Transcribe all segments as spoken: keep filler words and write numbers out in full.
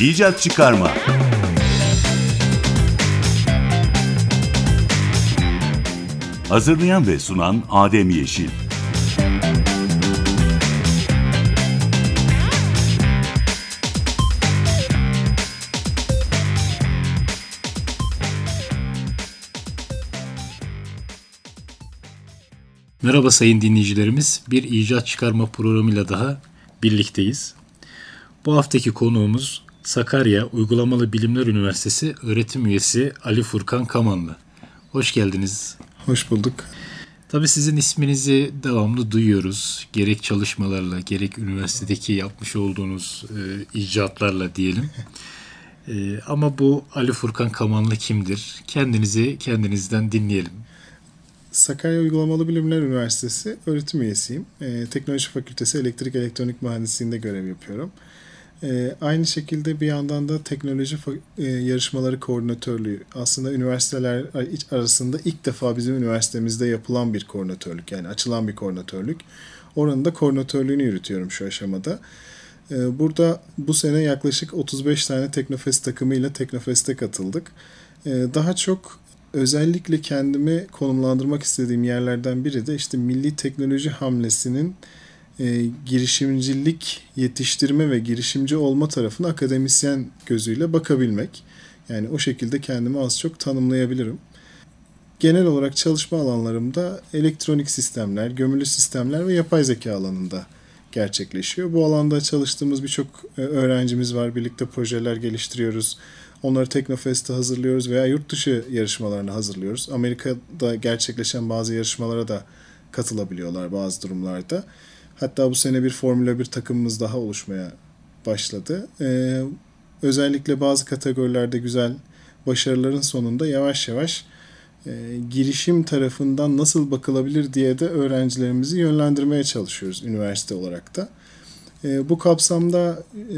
İcat Çıkarma. Hazırlayan ve sunan Adem Yeşil. Merhaba sayın dinleyicilerimiz. Bir icat çıkarma programıyla daha birlikteyiz. Bu haftaki konuğumuz Sakarya Uygulamalı Bilimler Üniversitesi öğretim üyesi Ali Furkan Kamanlı. Hoş geldiniz. Hoş bulduk. Tabii sizin isminizi devamlı duyuyoruz. Gerek çalışmalarla, gerek üniversitedeki yapmış olduğunuz e, icatlarla diyelim. E, ama bu Ali Furkan Kamanlı kimdir? Kendinizi kendinizden dinleyelim. Sakarya Uygulamalı Bilimler Üniversitesi öğretim üyesiyim. E, Teknoloji Fakültesi Elektrik Elektronik Mühendisliğinde görev yapıyorum. E, aynı şekilde bir yandan da teknoloji e, yarışmaları koordinatörlüğü. Aslında üniversiteler arasında ilk defa bizim üniversitemizde yapılan bir koordinatörlük. Yani açılan bir koordinatörlük. Oranın da koordinatörlüğünü yürütüyorum şu aşamada. E, burada bu sene yaklaşık otuz beş tane Teknofest takımıyla Teknofest'e katıldık. E, daha çok özellikle kendimi konumlandırmak istediğim yerlerden biri de işte milli teknoloji hamlesinin e, girişimcilik yetiştirme ve girişimci olma tarafına akademisyen gözüyle bakabilmek. Yani o şekilde kendimi az çok tanımlayabilirim. Genel olarak çalışma alanlarımda elektronik sistemler, gömülü sistemler ve yapay zeka alanında gerçekleşiyor. Bu alanda çalıştığımız birçok öğrencimiz var. Birlikte projeler geliştiriyoruz. Onları Teknofest'e hazırlıyoruz veya yurt dışı yarışmalarına hazırlıyoruz. Amerika'da gerçekleşen bazı yarışmalara da katılabiliyorlar bazı durumlarda. Hatta bu sene bir Formula bir takımımız daha oluşmaya başladı. Ee, özellikle bazı kategorilerde güzel başarıların sonunda yavaş yavaş e, girişim tarafından nasıl bakılabilir diye de öğrencilerimizi yönlendirmeye çalışıyoruz üniversite olarak da. E, bu kapsamda e,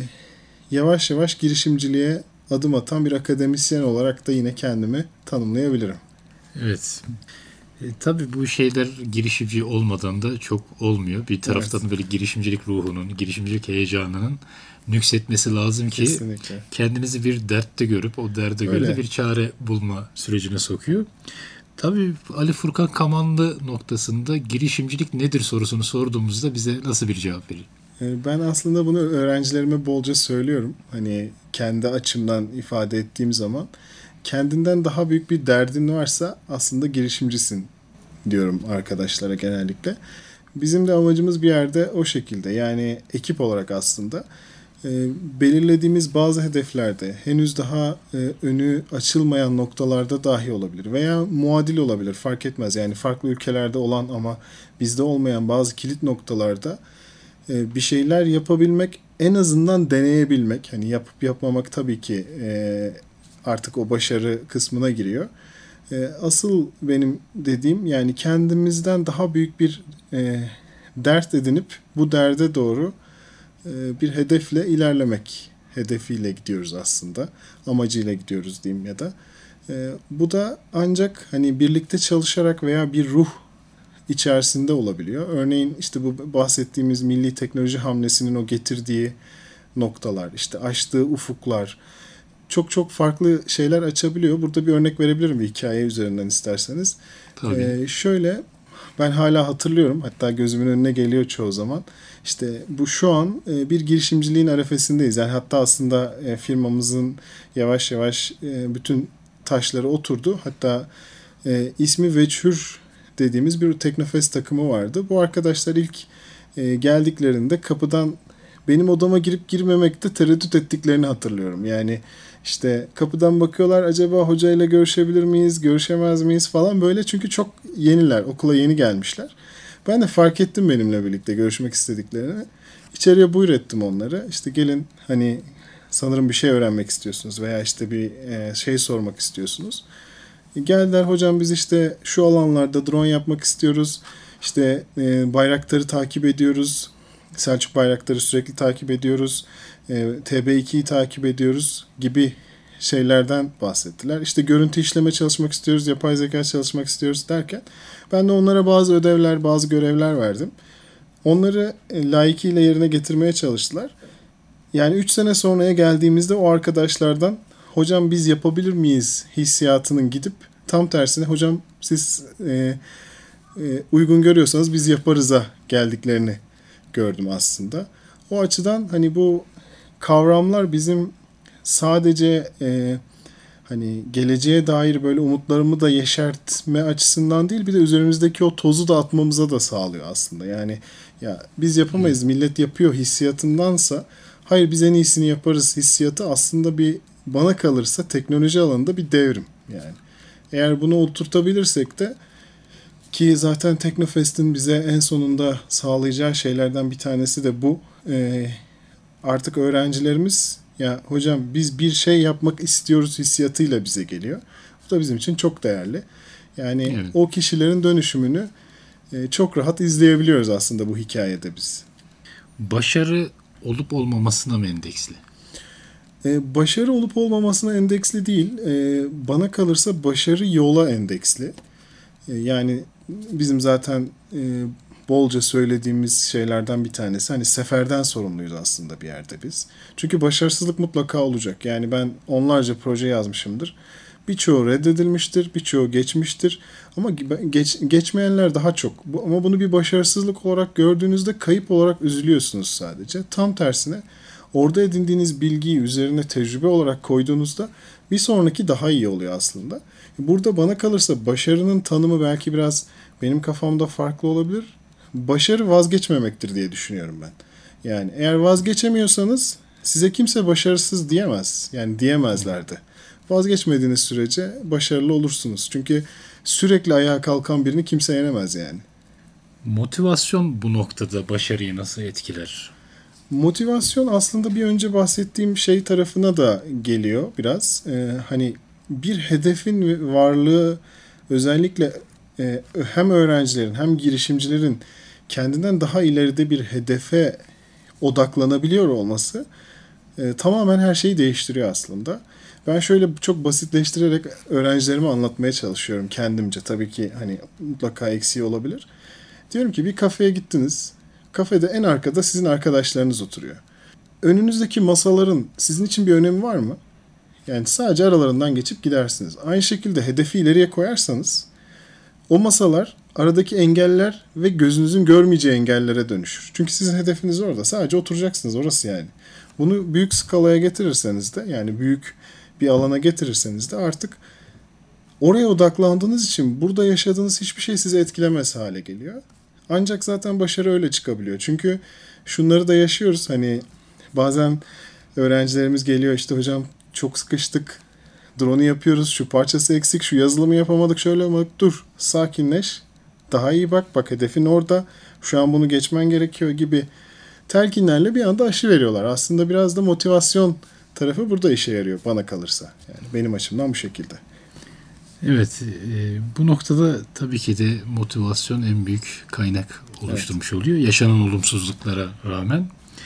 yavaş yavaş girişimciliğe adım atan bir akademisyen olarak da yine kendimi tanımlayabilirim. Evet. E, tabii bu şeyler girişimci olmadan da çok olmuyor. Bir taraftan evet. Böyle girişimcilik ruhunun, girişimcilik heyecanının nüksetmesi lazım ki kesinlikle. Kendinizi bir dertte görüp o derde göre de bir çare bulma sürecine sokuyor. Tabii Ali Furkan Kamanlı noktasında girişimcilik nedir sorusunu sorduğumuzda bize nasıl bir cevap verir? Ben aslında bunu öğrencilerime bolca söylüyorum. Hani kendi açımdan ifade ettiğim zaman kendinden daha büyük bir derdin varsa aslında girişimcisin diyorum arkadaşlara genellikle. Bizim de amacımız bir yerde o şekilde. Yani ekip olarak aslında e, belirlediğimiz bazı hedeflerde henüz daha e, önü açılmayan noktalarda dahi olabilir veya muadil olabilir, fark etmez. Yani farklı ülkelerde olan ama bizde olmayan bazı kilit noktalarda bir şeyler yapabilmek, en azından deneyebilmek. Hani yapıp yapmamak tabii ki e, artık o başarı kısmına giriyor. E, asıl benim dediğim yani kendimizden daha büyük bir e, dert edinip bu derde doğru e, bir hedefle ilerlemek. Hedefiyle gidiyoruz aslında. Amacıyla gidiyoruz diyeyim ya da. E, bu da ancak hani birlikte çalışarak veya bir ruh içerisinde olabiliyor. Örneğin işte bu bahsettiğimiz milli teknoloji hamlesinin o getirdiği noktalar, işte açtığı ufuklar çok çok farklı şeyler açabiliyor. Burada bir örnek verebilirim bir hikaye üzerinden isterseniz. Tabii. Ee, şöyle ben hala hatırlıyorum, hatta gözümün önüne geliyor çoğu zaman. İşte bu şu an e, bir girişimciliğin arefesindeyiz. Yani hatta aslında e, firmamızın yavaş yavaş e, bütün taşları oturdu. Hatta e, ismi Veçhür dediğimiz bir Teknofest takımı vardı. Bu arkadaşlar ilk e, geldiklerinde kapıdan benim odama girip girmemekte tereddüt ettiklerini hatırlıyorum. Yani işte kapıdan bakıyorlar, acaba hocayla görüşebilir miyiz, görüşemez miyiz falan böyle, çünkü çok yeniler, okula yeni gelmişler. Ben de fark ettim benimle birlikte görüşmek istediklerini. İçeriye buyur ettim onları. İşte gelin, hani sanırım bir şey öğrenmek istiyorsunuz veya işte bir e, şey sormak istiyorsunuz. Geldiler, hocam biz işte şu alanlarda drone yapmak istiyoruz. İşte e, Bayraktar'ı takip ediyoruz. Selçuk Bayraktar'ı sürekli takip ediyoruz. E, T B ikiyi takip ediyoruz gibi şeylerden bahsettiler. İşte görüntü işleme çalışmak istiyoruz, yapay zeka çalışmak istiyoruz derken ben de onlara bazı ödevler, bazı görevler verdim. Onları layıkıyla yerine getirmeye çalıştılar. Yani üç sene sonraya geldiğimizde o arkadaşlardan hocam biz yapabilir miyiz hissiyatının gidip tam tersine hocam siz e, e, uygun görüyorsanız biz yaparız'a geldiklerini gördüm aslında. O açıdan hani bu kavramlar bizim sadece e, hani geleceğe dair böyle umutlarımı da yeşertme açısından değil, bir de üzerimizdeki o tozu da atmamıza da sağlıyor aslında. Yani ya biz yapamayız, millet yapıyor hissiyatındansa hayır biz en iyisini yaparız hissiyatı aslında bir, bana kalırsa teknoloji alanında bir devrim yani. Eğer bunu oturtabilirsek de, ki zaten Teknofest'in bize en sonunda sağlayacağı şeylerden bir tanesi de bu. Ee, artık öğrencilerimiz ya hocam biz bir şey yapmak istiyoruz hissiyatıyla bize geliyor. Bu da bizim için çok değerli. Yani evet, o kişilerin dönüşümünü e, çok rahat izleyebiliyoruz aslında bu hikayede biz. Başarı olup olmamasına mı endeksli? Ee, başarı olup olmamasına endeksli değil. Ee, bana kalırsa başarı yola endeksli. Ee, yani bizim zaten e, bolca söylediğimiz şeylerden bir tanesi. Hani seferden sorumluyuz aslında bir yerde biz. Çünkü başarısızlık mutlaka olacak. Yani ben onlarca proje yazmışımdır. Birçoğu reddedilmiştir, birçoğu geçmiştir. Ama geç, geçmeyenler daha çok. Bu, ama bunu bir başarısızlık olarak gördüğünüzde kayıp olarak üzülüyorsunuz sadece. Tam tersine orada edindiğiniz bilgiyi üzerine tecrübe olarak koyduğunuzda bir sonraki daha iyi oluyor aslında. Burada bana kalırsa başarının tanımı belki biraz benim kafamda farklı olabilir. Başarı vazgeçmemektir diye düşünüyorum ben. Yani eğer vazgeçemiyorsanız size kimse başarısız diyemez. Yani diyemezlerdi. Vazgeçmediğiniz sürece başarılı olursunuz. Çünkü sürekli ayağa kalkan birini kimse yenemez yani. Motivasyon bu noktada başarıyı nasıl etkiler? Motivasyon aslında bir önce bahsettiğim şey tarafına da geliyor biraz. Ee, hani bir hedefin varlığı özellikle e, hem öğrencilerin hem girişimcilerin kendinden daha ileride bir hedefe odaklanabiliyor olması e, tamamen her şeyi değiştiriyor aslında. Ben şöyle çok basitleştirerek öğrencilerime anlatmaya çalışıyorum kendimce. Tabii ki hani mutlaka eksiği olabilir. Diyorum ki bir kafeye gittiniz. Kafede en arkada sizin arkadaşlarınız oturuyor. Önünüzdeki masaların sizin için bir önemi var mı? Yani sadece aralarından geçip gidersiniz. Aynı şekilde hedefi ileriye koyarsanız o masalar aradaki engeller ve gözünüzün görmeyeceği engellere dönüşür. Çünkü sizin hedefiniz orada. Sadece oturacaksınız orası yani. Bunu büyük skalaya getirirseniz de yani büyük bir alana getirirseniz de artık oraya odaklandığınız için burada yaşadığınız hiçbir şey sizi etkilemez hale geliyor. Ancak zaten başarı öyle çıkabiliyor. Çünkü şunları da yaşıyoruz. Hani bazen öğrencilerimiz geliyor işte hocam çok sıkıştık. Drone'u yapıyoruz. Şu parçası eksik. Şu yazılımı yapamadık. Şöyle ama dur. Sakinleş. Daha iyi bak. Bak hedefin orada. Şu an bunu geçmen gerekiyor gibi telkinlerle bir anda aşı veriyorlar. Aslında biraz da motivasyon tarafı burada işe yarıyor bana kalırsa. Yani benim açımdan bu şekilde. Evet, e, bu noktada tabii ki de motivasyon en büyük kaynak oluşturmuş evet. oluyor. Yaşanan olumsuzluklara rağmen.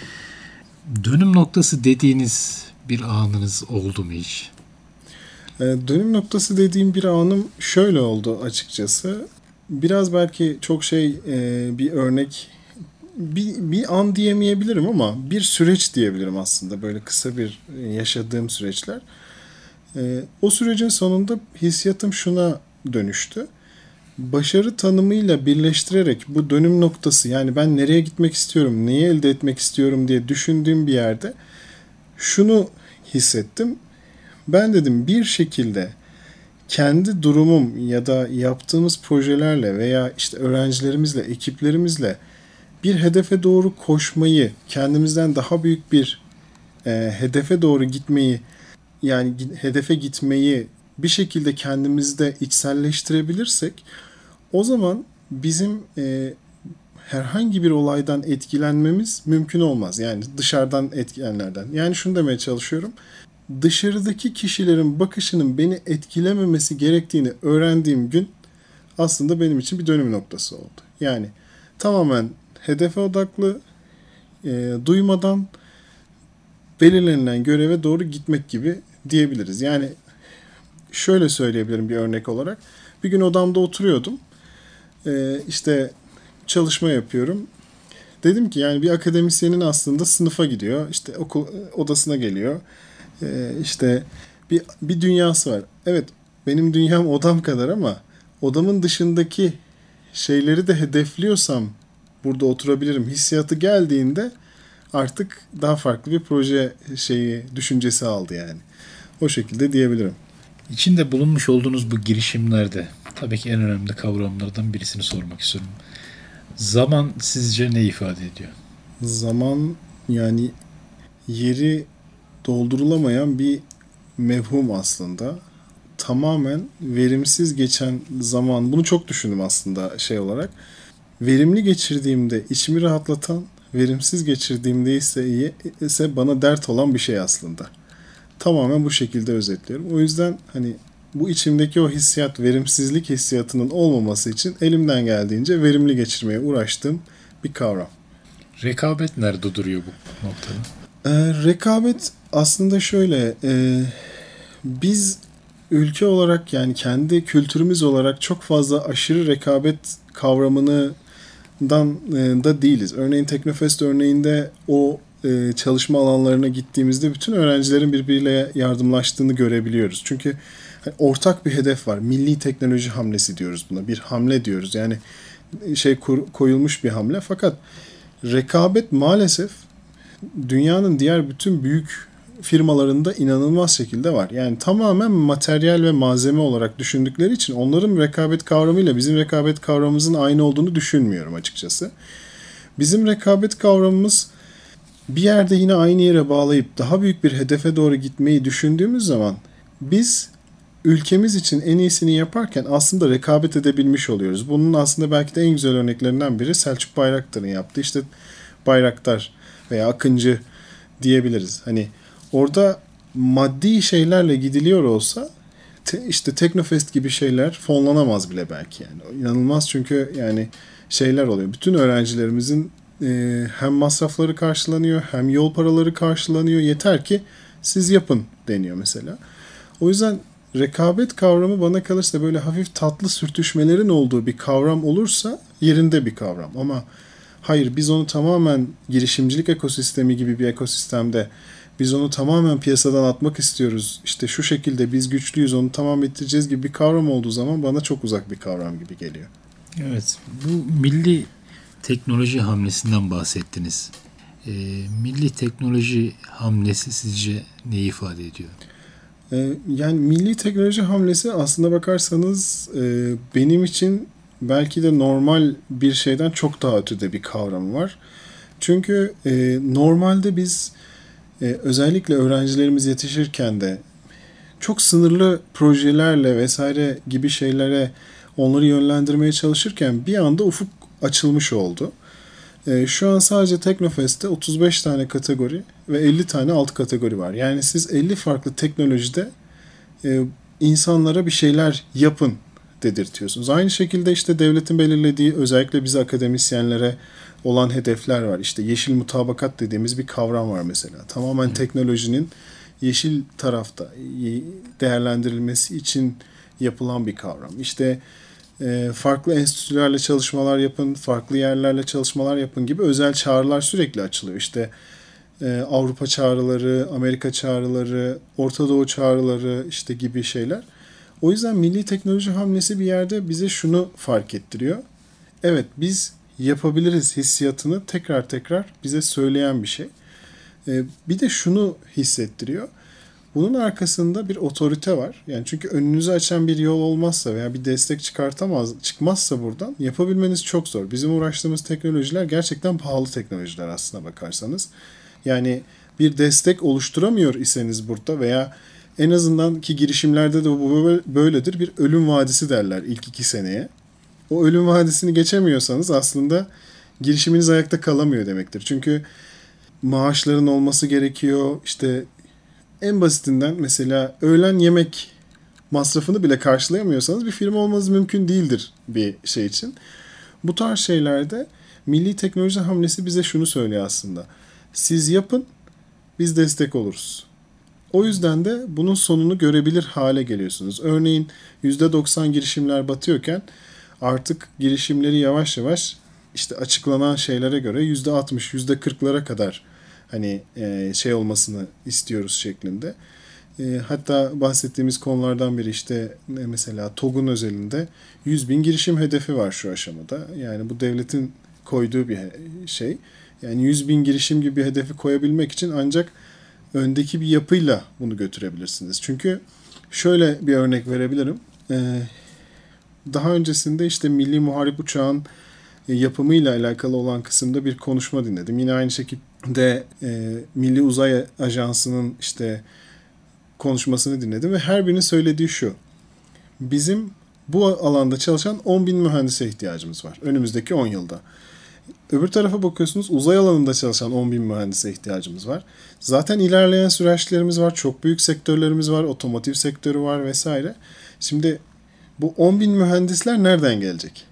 Dönüm noktası dediğiniz bir anınız oldu mu hiç? E, dönüm noktası dediğim bir anım şöyle oldu açıkçası. Biraz belki çok şey e, bir örnek, bir, bir an diyemeyebilirim ama bir süreç diyebilirim aslında. Böyle kısa bir yaşadığım süreçler. Ee, o sürecin sonunda hissiyatım şuna dönüştü. Başarı tanımıyla birleştirerek bu dönüm noktası, yani ben nereye gitmek istiyorum, neyi elde etmek istiyorum diye düşündüğüm bir yerde şunu hissettim. Ben dedim bir şekilde kendi durumum ya da yaptığımız projelerle veya işte öğrencilerimizle, ekiplerimizle bir hedefe doğru koşmayı, kendimizden daha büyük bir e, hedefe doğru gitmeyi, yani hedefe gitmeyi bir şekilde kendimizde içselleştirebilirsek o zaman bizim e, herhangi bir olaydan etkilenmemiz mümkün olmaz. Yani dışarıdan etkilenenlerden. Yani şunu demeye çalışıyorum. Dışarıdaki kişilerin bakışının beni etkilememesi gerektiğini öğrendiğim gün aslında benim için bir dönüm noktası oldu. Yani tamamen hedefe odaklı, e, duymadan belirlenilen göreve doğru gitmek gibi diyebiliriz. Yani şöyle söyleyebilirim bir örnek olarak. Bir gün odamda oturuyordum. Ee, işte çalışma yapıyorum. dedim ki yani bir akademisyenin aslında sınıfa gidiyor. İşte okul odasına geliyor. Ee, işte bir, bir dünyası var. Evet, benim dünyam odam kadar ama odamın dışındaki şeyleri de hedefliyorsam burada oturabilirim hissiyatı geldiğinde artık daha farklı bir proje şeyi düşüncesi aldı yani. O şekilde diyebilirim. İçinde bulunmuş olduğunuz bu girişimlerde tabii ki en önemli kavramlardan birisini sormak istiyorum. Zaman sizce ne ifade ediyor? Zaman yani yeri doldurulamayan bir mevhum aslında. Tamamen verimsiz geçen zaman, bunu çok düşündüm aslında şey olarak. Verimli geçirdiğimde içimi rahatlatan, verimsiz geçirdiğimde ise, ise bana dert olan bir şey aslında. Tamamen bu şekilde özetliyorum. O yüzden hani bu içimdeki o hissiyat, verimsizlik hissiyatının olmaması için elimden geldiğince verimli geçirmeye uğraştığım bir kavram. Rekabet nerede duruyor bu noktada? Ee, rekabet aslında şöyle, e, biz ülke olarak yani kendi kültürümüz olarak çok fazla aşırı rekabet kavramından e, da değiliz. Örneğin Teknofest örneğinde o e, çalışma alanlarına gittiğimizde bütün öğrencilerin birbiriyle yardımlaştığını görebiliyoruz. Çünkü ortak bir hedef var. Milli teknoloji hamlesi diyoruz buna. Bir hamle diyoruz. Yani şey kur, koyulmuş bir hamle. Fakat rekabet maalesef dünyanın diğer bütün büyük firmalarında inanılmaz şekilde var. Yani tamamen materyal ve malzeme olarak düşündükleri için onların rekabet kavramıyla bizim rekabet kavramımızın aynı olduğunu düşünmüyorum açıkçası. Bizim rekabet kavramımız bir yerde yine aynı yere bağlayıp daha büyük bir hedefe doğru gitmeyi düşündüğümüz zaman biz ülkemiz için en iyisini yaparken aslında rekabet edebilmiş oluyoruz. Bunun aslında belki de en güzel örneklerinden biri Selçuk Bayraktar'ın yaptığı işte Bayraktar veya Akıncı diyebiliriz. Hani orada maddi şeylerle gidiliyor olsa te, işte Teknofest gibi şeyler fonlanamaz bile belki yani. İnanılmaz çünkü yani şeyler oluyor. Bütün öğrencilerimizin e, hem masrafları karşılanıyor hem yol paraları karşılanıyor. Yeter ki siz yapın deniyor mesela. O yüzden rekabet kavramı bana kalırsa böyle hafif tatlı sürtüşmelerin olduğu bir kavram olursa yerinde bir kavram. Ama hayır, biz onu tamamen girişimcilik ekosistemi gibi bir ekosistemde biz onu tamamen piyasadan atmak istiyoruz. İşte şu şekilde biz güçlüyüz, onu tamam bitireceğiz gibi bir kavram olduğu zaman bana çok uzak bir kavram gibi geliyor. Evet, bu milli teknoloji hamlesinden bahsettiniz. E, milli teknoloji hamlesi sizce ne ifade ediyor? E, yani milli teknoloji hamlesi aslında bakarsanız e, benim için belki de normal bir şeyden çok daha ötede bir kavram var. Çünkü e, normalde biz e, özellikle öğrencilerimiz yetişirken de çok sınırlı projelerle vesaire gibi şeylere onları yönlendirmeye çalışırken bir anda ufuk açılmış oldu. E, şu an sadece Teknofest'te otuz beş tane kategori ve elli tane alt kategori var. Yani siz elli farklı teknolojide e, insanlara bir şeyler yapın dedirtiyorsunuz. Aynı şekilde işte devletin belirlediği özellikle bize akademisyenlere olan hedefler var. İşte yeşil mutabakat dediğimiz bir kavram var mesela. Tamamen hmm. teknolojinin yeşil tarafta değerlendirilmesi için yapılan bir kavram. İşte e, farklı enstitülerle çalışmalar yapın, farklı yerlerle çalışmalar yapın gibi özel çağrılar sürekli açılıyor. İşte e, Avrupa çağrıları, Amerika çağrıları, Orta Doğu çağrıları işte gibi şeyler. O yüzden milli teknoloji hamlesi bir yerde bize şunu fark ettiriyor. Evet, biz yapabiliriz hissiyatını tekrar tekrar bize söyleyen bir şey. Ee, bir de şunu hissettiriyor. Bunun arkasında bir otorite var. Yani çünkü önünüzü açan bir yol olmazsa veya bir destek çıkartamaz, çıkmazsa buradan yapabilmeniz çok zor. Bizim uğraştığımız teknolojiler gerçekten pahalı teknolojiler aslına bakarsanız. Yani bir destek oluşturamıyor iseniz burada veya en azından ki girişimlerde de bu böyledir. Bir ölüm vadisi derler ilk iki seneye. O ölüm vadisini geçemiyorsanız aslında girişiminiz ayakta kalamıyor demektir. Çünkü maaşların olması gerekiyor. İşte en basitinden mesela öğlen yemek masrafını bile karşılayamıyorsanız bir firma olmanız mümkün değildir bir şey için. Bu tarz şeylerde milli teknoloji hamlesi bize şunu söylüyor aslında. Siz yapın, biz destek oluruz. O yüzden de bunun sonunu görebilir hale geliyorsunuz. Örneğin yüzde doksan girişimler batıyorken artık girişimleri yavaş yavaş işte açıklanan şeylere göre yüzde altmış, yüzde kırklara kadar hani e, şey olmasını istiyoruz şeklinde. E, hatta bahsettiğimiz konulardan biri işte mesela TOG'un özelinde yüz bin girişim hedefi var şu aşamada. Yani bu devletin koyduğu bir şey. Yani yüz bin girişim gibi bir hedefi koyabilmek için ancak öndeki bir yapıyla bunu götürebilirsiniz. Çünkü şöyle bir örnek verebilirim. E, daha öncesinde işte Milli Muharip Uçağın yapımıyla alakalı olan kısımda bir konuşma dinledim. Yine aynı şekilde e, Milli Uzay Ajansı'nın işte konuşmasını dinledim ve her birinin söylediği şu. Bizim bu alanda çalışan on bin mühendise ihtiyacımız var önümüzdeki on yılda. Öbür tarafa bakıyorsunuz, uzay alanında çalışan on bin mühendise ihtiyacımız var. Zaten ilerleyen süreçlerimiz var, çok büyük sektörlerimiz var, otomotiv sektörü var vesaire. Şimdi bu on bin mühendisler nereden gelecek?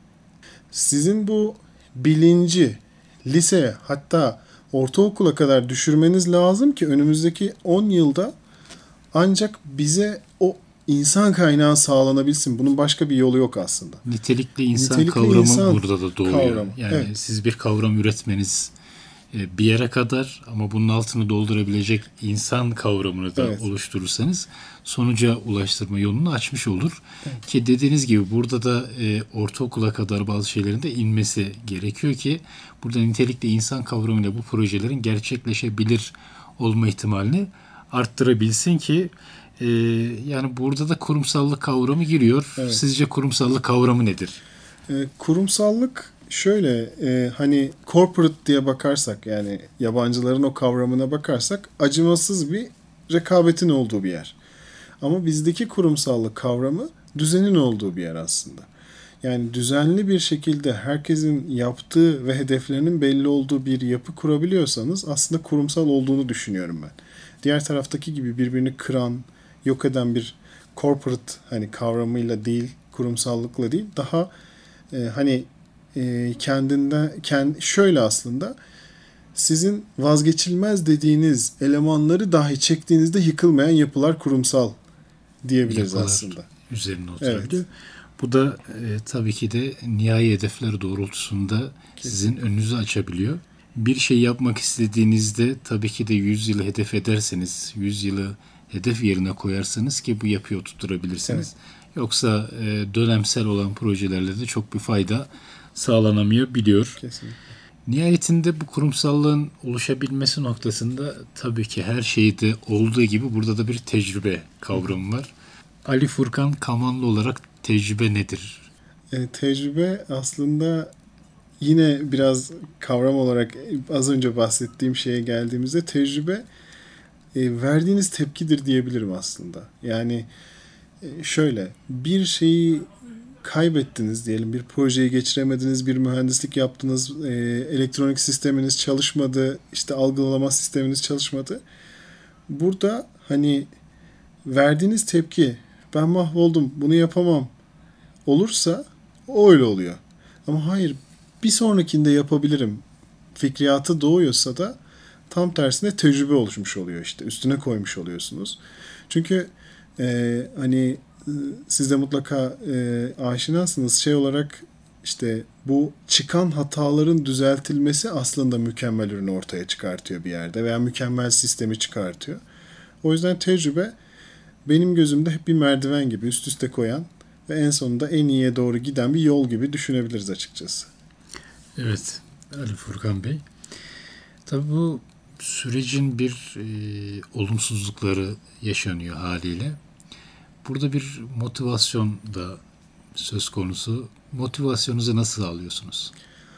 Sizin bu bilinci liseye, hatta ortaokula kadar düşürmeniz lazım ki önümüzdeki on yılda ancak bize o insan kaynağı sağlanabilsin. Bunun başka bir yolu yok aslında. Nitelikli insan Nitelikli kavramı insan burada da doğuyor. kavramı. Yani Evet. siz bir kavram üretmeniz bir yere kadar ama bunun altını doldurabilecek insan kavramını da Evet. oluşturursanız sonuca ulaştırma yolunu açmış olur. Evet. Ki dediğiniz gibi burada da e, ortaokula kadar bazı şeylerin de inmesi gerekiyor ki burada nitelikli insan kavramıyla bu projelerin gerçekleşebilir olma ihtimalini arttırabilsin ki e, yani burada da kurumsallık kavramı giriyor. Evet. Sizce kurumsallık kavramı nedir? E, kurumsallık şöyle e, hani corporate diye bakarsak, yani yabancıların o kavramına bakarsak acımasız bir rekabetin olduğu bir yer. Ama bizdeki kurumsallık kavramı düzenin olduğu bir yer aslında. Yani düzenli bir şekilde herkesin yaptığı ve hedeflerinin belli olduğu bir yapı kurabiliyorsanız aslında kurumsal olduğunu düşünüyorum ben. Diğer taraftaki gibi birbirini kıran, yok eden bir corporate hani kavramıyla değil, kurumsallıkla değil, daha e, hani e, kendinden kend, şöyle aslında sizin vazgeçilmez dediğiniz elemanları dahi çektiğinizde yıkılmayan yapılar kurumsal diyebiliriz Yapılar aslında. Üzerine oturabiliyor. Evet. Bu da e, tabii ki de nihai hedefler doğrultusunda Kesinlikle. Sizin önünüzü açabiliyor. Bir şey yapmak istediğinizde tabii ki de yüz yılı hedef ederseniz, yüz yılı hedef yerine koyarsanız ki bu yapıyı oturtturabilirsiniz. Evet. Yoksa e, dönemsel olan projelerle de çok bir fayda sağlanamıyor biliyor. Kesinlikle. Nihayetinde bu kurumsallığın oluşabilmesi noktasında tabii ki her şeyde olduğu gibi burada da bir tecrübe kavramı var. Ali Furkan Kamanlı olarak tecrübe nedir? E, tecrübe aslında yine biraz kavram olarak az önce bahsettiğim şeye geldiğimizde tecrübe e, verdiğiniz tepkidir diyebilirim aslında. Yani e, şöyle bir şeyi kaybettiniz diyelim, bir projeyi geçiremediniz, bir mühendislik yaptınız, e, elektronik sisteminiz çalışmadı, işte algılama sisteminiz çalışmadı. Burada hani verdiğiniz tepki, ben mahvoldum, bunu yapamam olursa o öyle oluyor. Ama hayır, bir sonrakinde yapabilirim fikriyatı doğuyorsa da tam tersine tecrübe oluşmuş oluyor işte. Üstüne koymuş oluyorsunuz. Çünkü e, hani siz de mutlaka e, aşinasınız. Şey olarak işte bu çıkan hataların düzeltilmesi aslında mükemmel ürünü ortaya çıkartıyor bir yerde veya mükemmel sistemi çıkartıyor. O yüzden tecrübe benim gözümde hep bir merdiven gibi üst üste koyan ve en sonunda en iyiye doğru giden bir yol gibi düşünebiliriz açıkçası. Evet Ali Furkan Bey. Tabii bu sürecin bir e, olumsuzlukları yaşanıyor haliyle. Burada bir motivasyon da söz konusu. Motivasyonunuzu nasıl sağlıyorsunuz?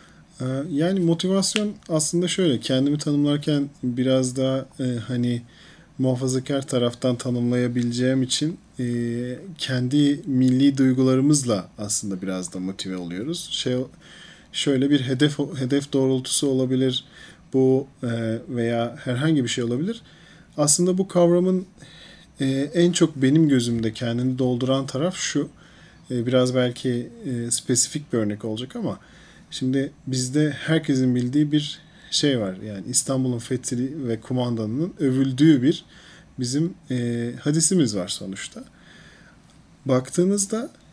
Yani motivasyon aslında şöyle, kendimi tanımlarken biraz daha e, hani muhafazakar taraftan tanımlayabileceğim için e, kendi milli duygularımızla aslında biraz da motive oluyoruz. Şey şöyle bir hedef hedef doğrultusu olabilir bu e, veya herhangi bir şey olabilir. Aslında bu kavramın e, en çok benim gözümde kendini dolduran taraf şu. E, biraz belki e, spesifik bir örnek olacak ama şimdi bizde herkesin bildiği bir şey var. Yani İstanbul'un fethi ve kumandanının övüldüğü bir bizim e, hadisimiz var sonuçta. Baktığınızda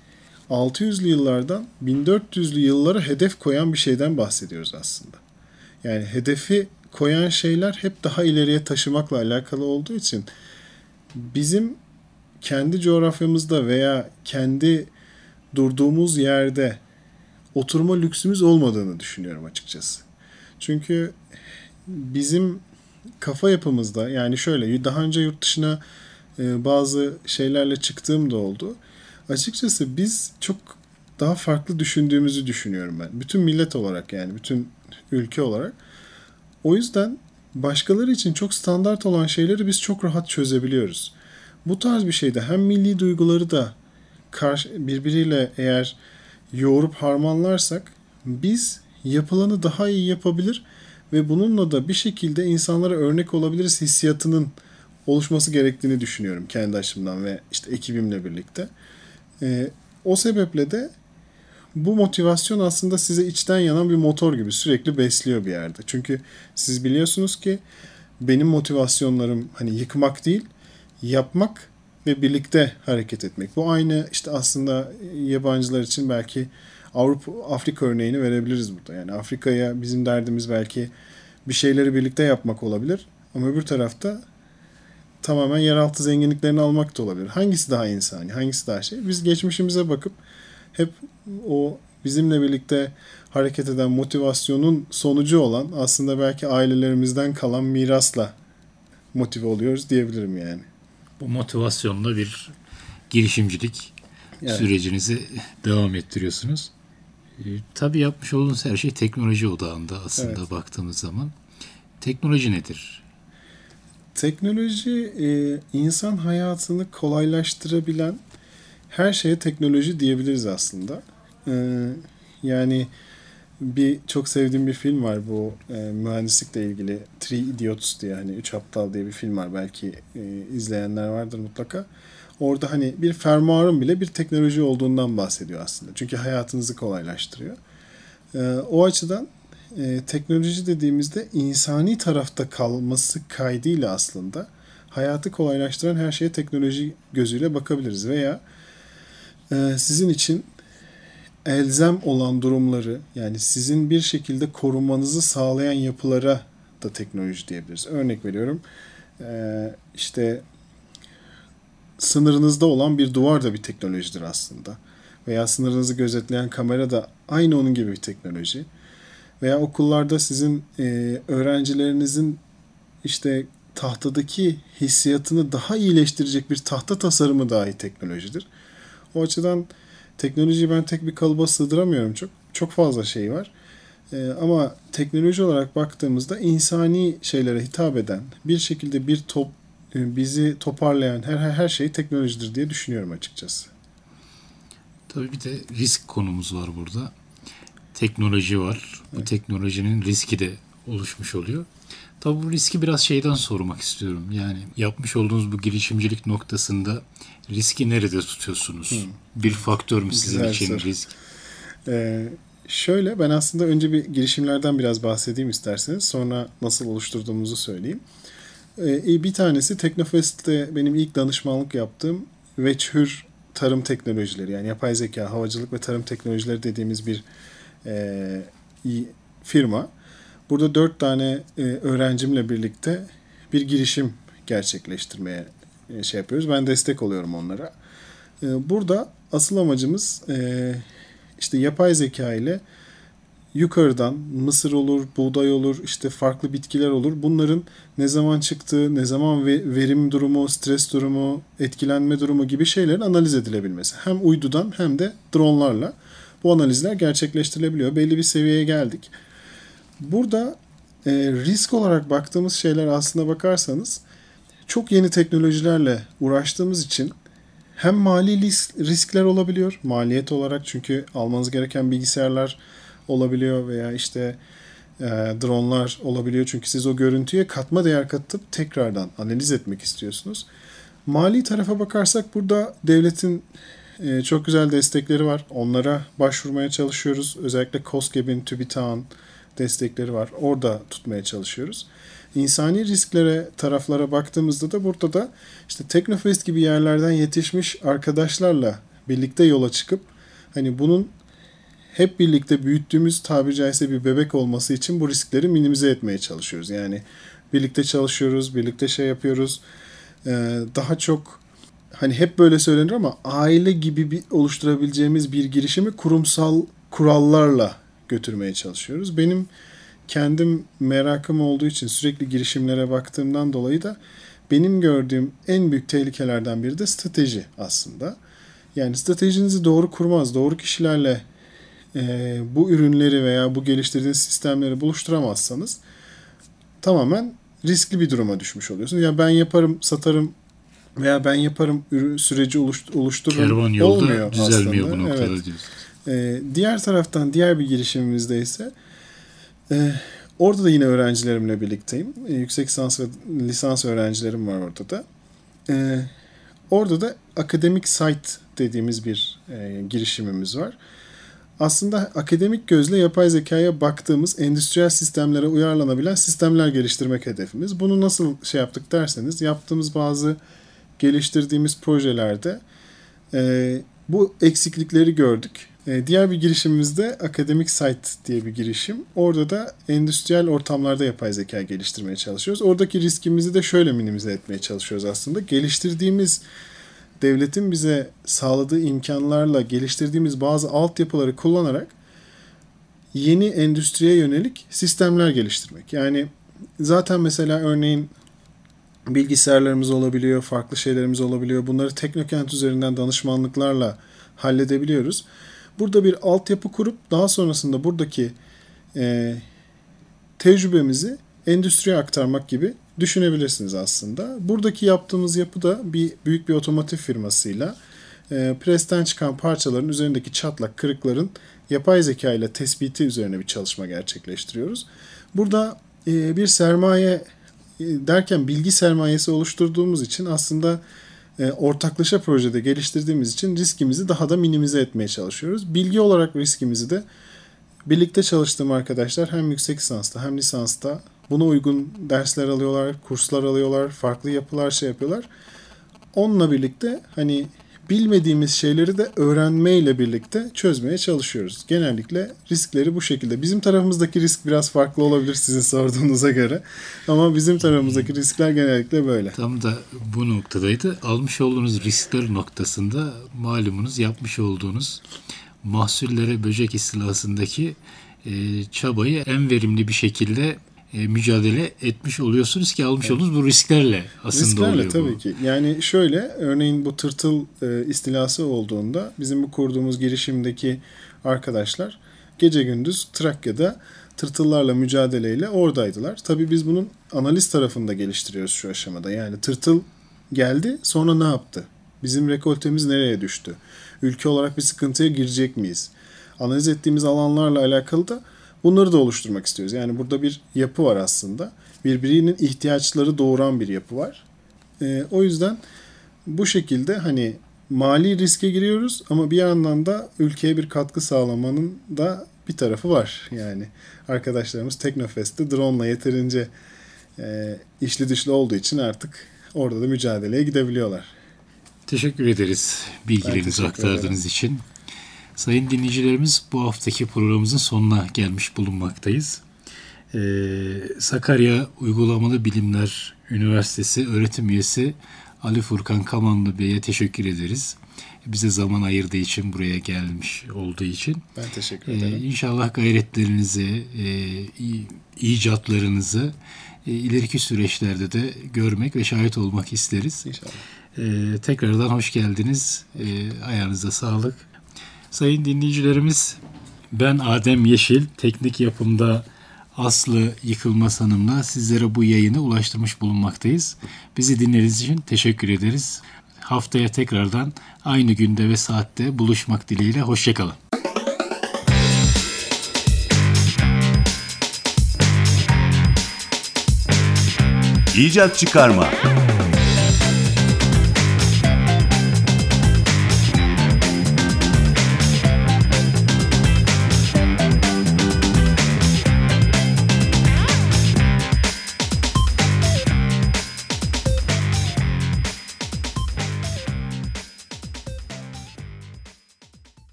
altı yüzlü yıllardan bin dört yüzlü yıllara hedef koyan bir şeyden bahsediyoruz aslında. Yani hedefi koyan şeyler hep daha ileriye taşımakla alakalı olduğu için bizim kendi coğrafyamızda veya kendi durduğumuz yerde oturma lüksümüz olmadığını düşünüyorum açıkçası. Çünkü bizim kafa yapımızda, yani şöyle, daha önce yurt dışına bazı şeylerle çıktığım da oldu. Açıkçası biz çok daha farklı düşündüğümüzü düşünüyorum ben. Bütün millet olarak, yani bütün ülke olarak. O yüzden başkaları için çok standart olan şeyleri biz çok rahat çözebiliyoruz. Bu tarz bir şeyde hem milli duyguları da karşı, birbiriyle eğer yoğurup harmanlarsak biz yapılanı daha iyi yapabilir ve bununla da bir şekilde insanlara örnek olabiliriz hissiyatının oluşması gerektiğini düşünüyorum kendi açımdan ve işte ekibimle birlikte. Ee, o sebeple de bu motivasyon aslında size içten yanan bir motor gibi sürekli besliyor bir yerde. Çünkü siz biliyorsunuz ki benim motivasyonlarım hani yıkmak değil, yapmak ve birlikte hareket etmek. Bu aynı işte aslında yabancılar için belki Avrupa, Afrika örneğini verebiliriz burada. Yani Afrika'ya bizim derdimiz belki bir şeyleri birlikte yapmak olabilir. Ama öbür tarafta tamamen yeraltı zenginliklerini almak da olabilir. Hangisi daha insani, hangisi daha şey? Biz geçmişimize bakıp hep o bizimle birlikte hareket eden motivasyonun sonucu olan aslında belki ailelerimizden kalan mirasla motive oluyoruz diyebilirim yani. Bu motivasyonla bir girişimcilik yani sürecinizi devam ettiriyorsunuz. E, tabii yapmış olduğunuz her şey teknoloji odağında aslında, evet, baktığımız zaman. Teknoloji nedir? Teknoloji e, insan hayatını kolaylaştırabilen her şeye teknoloji diyebiliriz aslında. E, yani bir çok sevdiğim bir film var bu e, mühendislikle ilgili, Three Idiots diye, hani Üç Aptal diye bir film var, belki e, izleyenler vardır mutlaka. Orada hani bir fermuarın bile bir teknoloji olduğundan bahsediyor aslında. Çünkü hayatınızı kolaylaştırıyor. E, o açıdan e, teknoloji dediğimizde insani tarafta kalması kaydıyla aslında hayatı kolaylaştıran her şeye teknoloji gözüyle bakabiliriz. Veya e, sizin için elzem olan durumları, yani sizin bir şekilde korunmanızı sağlayan yapılara da teknoloji diyebiliriz. Örnek veriyorum, e, işte sınırınızda olan bir duvar da bir teknolojidir aslında. Veya sınırınızı gözetleyen kamera da aynı onun gibi bir teknoloji. Veya okullarda sizin e, öğrencilerinizin işte tahtadaki hissiyatını daha iyileştirecek bir tahta tasarımı dahi teknolojidir. O açıdan teknolojiyi ben tek bir kalıba sığdıramıyorum çok. Çok fazla şey var. E, ama teknoloji olarak baktığımızda insani şeylere hitap eden, bir şekilde bir top e, bizi toparlayan her her şey teknolojidir diye düşünüyorum açıkçası. Tabii bir de risk konumuz var burada. Teknoloji var. Bu evet. Teknolojinin riski de oluşmuş oluyor. Tabii bu riski biraz şeyden sormak istiyorum. Yani yapmış olduğunuz bu girişimcilik noktasında riski nerede tutuyorsunuz? Hmm. Bir faktör mü sizin Güzel için soru. risk? Ee, şöyle, ben aslında önce bir girişimlerden biraz bahsedeyim isterseniz. Sonra nasıl oluşturduğumuzu söyleyeyim. Ee, bir tanesi Teknofest'te benim ilk danışmanlık yaptığım Veçhür Tarım Teknolojileri, yani yapay zeka, havacılık ve tarım teknolojileri dediğimiz bir e, firma. Burada dört tane e, öğrencimle birlikte bir girişim gerçekleştirmeye e, şey yapıyoruz. Ben destek oluyorum onlara. E, burada asıl amacımız e, işte yapay zeka ile yukarıdan mısır olur, buğday olur, işte farklı bitkiler olur. Bunların ne zaman çıktığı, ne zaman verim durumu, stres durumu, etkilenme durumu gibi şeylerin analiz edilebilmesi. Hem uydudan hem de dronlarla bu analizler gerçekleştirilebiliyor. Belli bir seviyeye geldik. Burada e, risk olarak baktığımız şeyler, aslına bakarsanız çok yeni teknolojilerle uğraştığımız için hem mali risk, riskler olabiliyor, maliyet olarak, çünkü almanız gereken bilgisayarlar olabiliyor veya işte e, dronlar olabiliyor, çünkü siz o görüntüye katma değer katıp tekrardan analiz etmek istiyorsunuz. Mali tarafa bakarsak burada devletin e, çok güzel destekleri var. Onlara başvurmaya çalışıyoruz. Özellikle KOSGEB'in, TÜBİTAK'ın destekleri var. Orada tutmaya çalışıyoruz. İnsani risklere, taraflara baktığımızda da burada da işte Teknofest gibi yerlerden yetişmiş arkadaşlarla birlikte yola çıkıp Hani bunun hep birlikte büyüttüğümüz, tabiri caizse bir bebek olması için bu riskleri minimize etmeye çalışıyoruz. Yani birlikte çalışıyoruz, birlikte şey yapıyoruz. Ee, daha çok hani hep böyle söylenir ama aile gibi bir oluşturabileceğimiz bir girişimi kurumsal kurallarla götürmeye çalışıyoruz. Benim kendim merakım olduğu için sürekli girişimlere baktığımdan dolayı da benim gördüğüm en büyük tehlikelerden biri de strateji aslında. Yani stratejinizi doğru kurmaz, doğru kişilerle e, bu ürünleri veya bu geliştirdiğiniz sistemleri buluşturamazsanız tamamen riskli bir duruma düşmüş oluyorsunuz. Ya ben yaparım, satarım veya ben yaparım ürün süreci oluştururum. Kervan yolda olmuyor düzelmiyor aslında. bu noktada Evet. diyorsunuz. Ee, diğer taraftan diğer bir girişimimizde ise e, orada da yine öğrencilerimle birlikteyim. E, yüksek lisans ve lisans öğrencilerim var orada da. E, orada da akademik site dediğimiz bir e, girişimimiz var. Aslında akademik gözle yapay zekaya baktığımız endüstriyel sistemlere uyarlanabilen sistemler geliştirmek hedefimiz. Bunu nasıl şey yaptık derseniz, yaptığımız bazı geliştirdiğimiz projelerde e, bu eksiklikleri gördük. E, diğer bir girişimimizde Akademik Site diye bir girişim. Orada da endüstriyel ortamlarda yapay zeka geliştirmeye çalışıyoruz. Oradaki riskimizi de şöyle minimize etmeye çalışıyoruz aslında. Geliştirdiğimiz, devletin bize sağladığı imkanlarla geliştirdiğimiz bazı altyapıları kullanarak yeni endüstriye yönelik sistemler geliştirmek. Yani zaten mesela örneğin bilgisayarlarımız olabiliyor, farklı şeylerimiz olabiliyor. Bunları Teknokent üzerinden danışmanlıklarla halledebiliyoruz. Burada bir altyapı kurup daha sonrasında buradaki e, tecrübemizi endüstriye aktarmak gibi düşünebilirsiniz aslında. Buradaki yaptığımız yapı da bir büyük bir otomotiv firmasıyla e, presten çıkan parçaların üzerindeki çatlak, kırıkların yapay zeka ile tespiti üzerine bir çalışma gerçekleştiriyoruz. Burada e, bir sermaye e, derken bilgi sermayesi oluşturduğumuz için aslında e, ortaklaşa projede geliştirdiğimiz için riskimizi daha da minimize etmeye çalışıyoruz. Bilgi olarak riskimizi de birlikte çalıştığım arkadaşlar hem yüksek lisansta hem lisansta buna uygun dersler alıyorlar, kurslar alıyorlar, farklı yapılar şey yapıyorlar. Onunla birlikte hani bilmediğimiz şeyleri de öğrenmeyle birlikte çözmeye çalışıyoruz. Genellikle riskleri bu şekilde. Bizim tarafımızdaki risk biraz farklı olabilir sizin sorduğunuza göre. Ama bizim tarafımızdaki riskler genellikle böyle. Tam da bu noktadaydı. Almış olduğunuz riskler noktasında malumunuz yapmış olduğunuz mahsullere böcek istilasındaki e, çabayı en verimli bir şekilde e, mücadele etmiş oluyorsunuz ki almış evet. olduğunuz bu risklerle aslında risklerle, oluyor tabii bu. ki. Yani şöyle örneğin bu tırtıl e, istilası olduğunda bizim bu kurduğumuz girişimdeki arkadaşlar gece gündüz Trakya'da tırtıllarla mücadeleyle oradaydılar. Tabii biz bunun analiz tarafında geliştiriyoruz şu aşamada. Yani tırtıl geldi, sonra ne yaptı? Bizim rekoltemiz nereye düştü? Ülke olarak bir sıkıntıya girecek miyiz? Analiz ettiğimiz alanlarla alakalı da bunları da oluşturmak istiyoruz. Yani burada bir yapı var aslında. Birbirinin ihtiyaçları doğuran bir yapı var. Ee, o yüzden bu şekilde hani mali riske giriyoruz ama bir yandan da ülkeye bir katkı sağlamanın da bir tarafı var. Yani arkadaşlarımız Teknofest'te drone'la yeterince e, içli dışlı olduğu için artık orada da mücadeleye gidebiliyorlar. Teşekkür ederiz bilgilerinizi aktardığınız için. Sayın dinleyicilerimiz, bu haftaki programımızın sonuna gelmiş bulunmaktayız. Ee, Sakarya Uygulamalı Bilimler Üniversitesi öğretim üyesi Ali Furkan Kamanlı Bey'e teşekkür ederiz. Bize zaman ayırdığı için, buraya gelmiş olduğu için. Ben teşekkür ederim. Ee, İnşallah gayretlerinizi, e, icatlarınızı e, ileriki süreçlerde de görmek ve şahit olmak isteriz. İnşallah. Ee, tekrardan hoş geldiniz. Ee, ayağınıza sağlık. Sayın dinleyicilerimiz, ben Adem Yeşil, teknik yapımda Aslı Yıkılmaz Hanım'la sizlere bu yayını ulaştırmış bulunmaktayız. Bizi dinlediğiniz için teşekkür ederiz. Haftaya tekrardan aynı günde ve saatte buluşmak dileğiyle. Hoşçakalın. İcat Çıkarma.